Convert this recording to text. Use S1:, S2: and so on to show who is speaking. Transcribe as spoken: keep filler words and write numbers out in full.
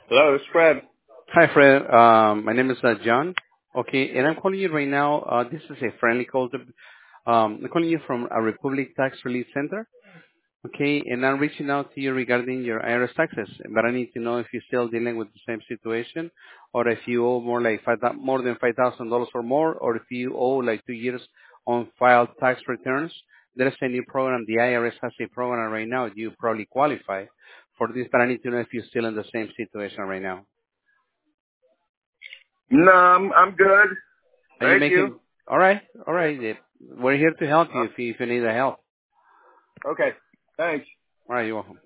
S1: Hello, it's Fred.
S2: Hi, Fred. Um, my name is uh, John. Okay, and I'm calling you right now. Uh, this is a friendly call. To, um, I'm calling you from a Republic Tax Relief Center. Okay, and I'm reaching out to you regarding your I R S taxes. But I need to know if you're still dealing with the same situation, or if you owe more like five, thou- more than five thousand dollars or more, or if you owe like two years on filed tax returns. There's a new program. The I R S has a program right now. You probably qualify for this, but I need to know if you're still in the same situation right now.
S1: No, I'm, I'm good.
S2: Are you
S1: Thank you.
S2: making? All right, all right. eh, We're here to help you
S1: Uh,
S2: if you, if you need the help.
S1: okay. Thanks.
S2: All right, you're welcome.